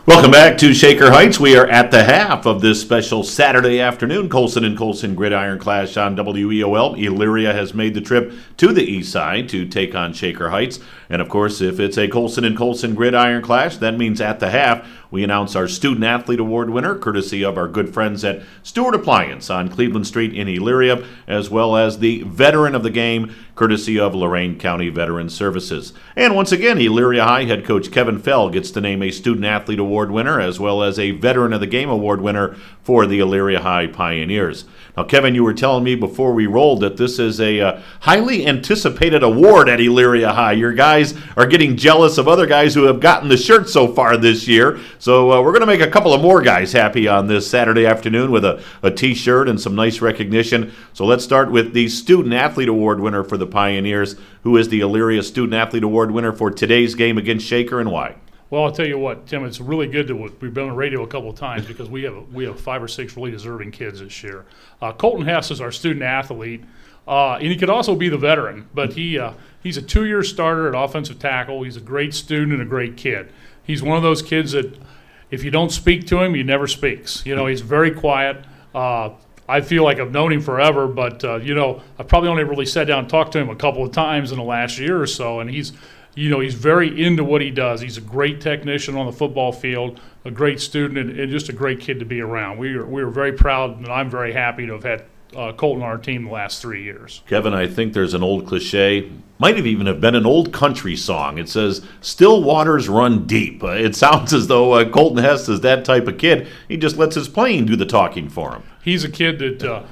Welcome back to Shaker Heights. We are at the half of this special Saturday afternoon Colson and Colson Gridiron Clash on WEOL. Elyria has made the trip to the east side to take on Shaker Heights. And of course, if it's a Colson and Colson Gridiron Clash, that means at the half we announce our Student Athlete Award winner, courtesy of our good friends at Stewart Appliance on Cleveland Street in Elyria, as well as the Veteran of the Game, courtesy of Lorain County Veteran Services. And once again, Elyria High head coach Kevin Fell gets to name a Student Athlete Award winner, as well as a Veteran of the Game Award winner for the Elyria High Pioneers. Now, Kevin, you were telling me before we rolled that this is a highly anticipated award at Elyria High. Your guys are getting jealous of other guys who have gotten the shirt so far this year. So we're going to make a couple of more guys happy on this Saturday afternoon with a T-shirt and some nice recognition. So let's start with the Student Athlete Award winner for the Pioneers, who is the Elyria Student Athlete Award winner for today's game against Shaker, and why? Well, I'll tell you what, Tim, it's really good that we've been on the radio a couple of times because we have 5 or 6 really deserving kids this year. Colton Hess is our student athlete, and he could also be the veteran, but he's a 2-year starter at offensive tackle. He's a great student and a great kid. He's one of those kids that if you don't speak to him, he never speaks. You know, he's very quiet. I feel like I've known him forever, but, I've probably only really sat down and talked to him a couple of times in the last year or so, and he's very into what he does. He's a great technician on the football field, a great student, and just a great kid to be around. We are very proud, and I'm very happy to have had Colton on our team the last 3 years. Kevin, I think there's an old cliche, might even have been an old country song. It says, "Still waters run deep." It sounds as though Colton Hess is that type of kid. He just lets his playing do the talking for him. He's a kid that,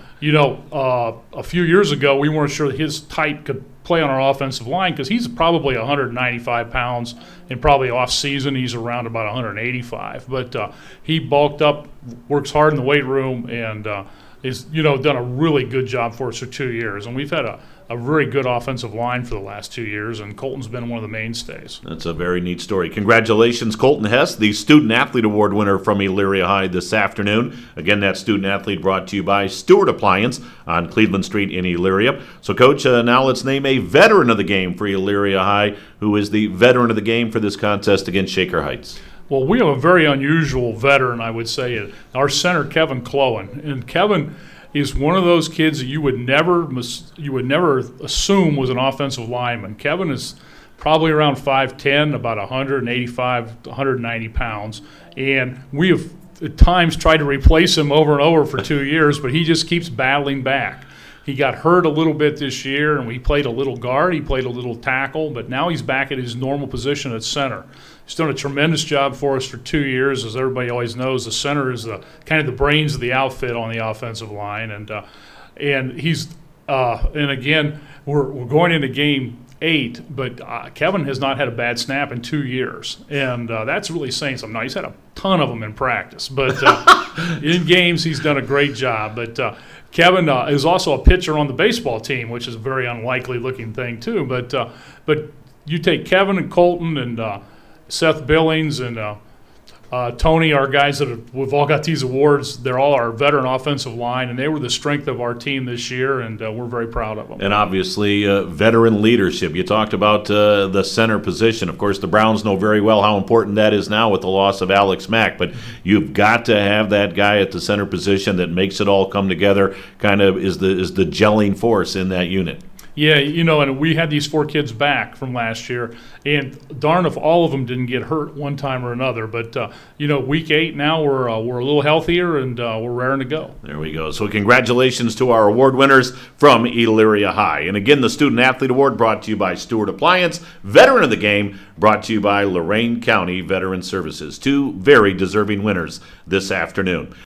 a few years ago we weren't sure that his type could play on our offensive line because he's probably 195 pounds, and probably off season he's around about 185. But he bulked up, works hard in the weight room, and is done a really good job for us for 2 years. And we've had a very good offensive line for the last 2 years, and Colton's been one of the mainstays. That's a very neat story. Congratulations, Colton Hess, the Student Athlete Award winner from Elyria High this afternoon. Again, that student athlete brought to you by Stewart Appliance on Cleveland Street in Elyria. So, Coach, now let's name a Veteran of the Game for Elyria High, who is the Veteran of the Game for this contest against Shaker Heights. Well, we have a very unusual veteran, I would say. Our center, Kevin Clowen, and Kevin is one of those kids that you would never assume was an offensive lineman. Kevin is probably around 5'10", about 185, 190 pounds, and we have at times tried to replace him over and over for 2 years, but he just keeps battling back. He got hurt a little bit this year, and we played a little guard. He played a little tackle, but now he's back at his normal position at center. He's done a tremendous job for us for 2 years. As everybody always knows, the center is kind of the brains of the outfit on the offensive line, and he's and again we're going into game 8, but Kevin has not had a bad snap in 2 years, and that's really saying something. Now, he's had a ton of them in practice, but in games he's done a great job. But Kevin is also a pitcher on the baseball team, which is a very unlikely looking thing too. But you take Kevin and Colton and Seth Billings and Tony, our guys we've all got these awards. They're all our veteran offensive line, and they were the strength of our team this year, and we're very proud of them. And obviously, veteran leadership. You talked about the center position. Of course, the Browns know very well how important that is now with the loss of Alex Mack, but you've got to have that guy at the center position that makes it all come together, kind of is the gelling force in that unit. Yeah, and we had these 4 kids back from last year, and darn if all of them didn't get hurt one time or another. But, week 8 now we're a little healthier, and we're raring to go. There we go. So congratulations to our award winners from Elyria High. And again, the Student Athlete Award brought to you by Stewart Appliance, Veteran of the Game brought to you by Lorain County Veteran Services. 2 very deserving winners this afternoon.